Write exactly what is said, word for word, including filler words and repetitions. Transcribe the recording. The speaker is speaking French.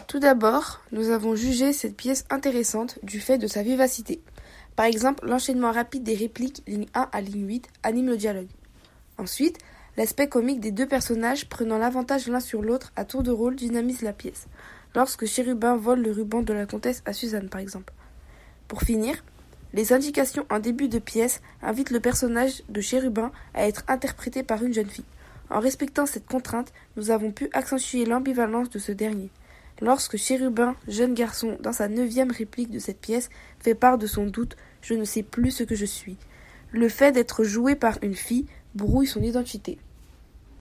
Tout d'abord, nous avons jugé cette pièce intéressante du fait de sa vivacité. Par exemple, l'enchaînement rapide des répliques, ligne un à ligne huit, anime le dialogue. Ensuite, l'aspect comique des deux personnages prenant l'avantage l'un sur l'autre à tour de rôle dynamise la pièce, lorsque Chérubin vole le ruban de la comtesse à Suzanne par exemple. Pour finir, les indications en début de pièce invitent le personnage de Chérubin à être interprété par une jeune fille. En respectant cette contrainte, nous avons pu accentuer l'ambivalence de ce dernier. Lorsque Chérubin, jeune garçon, dans sa neuvième réplique de cette pièce, fait part de son doute « je ne sais plus ce que je suis », le fait d'être joué par une fille brouille son identité.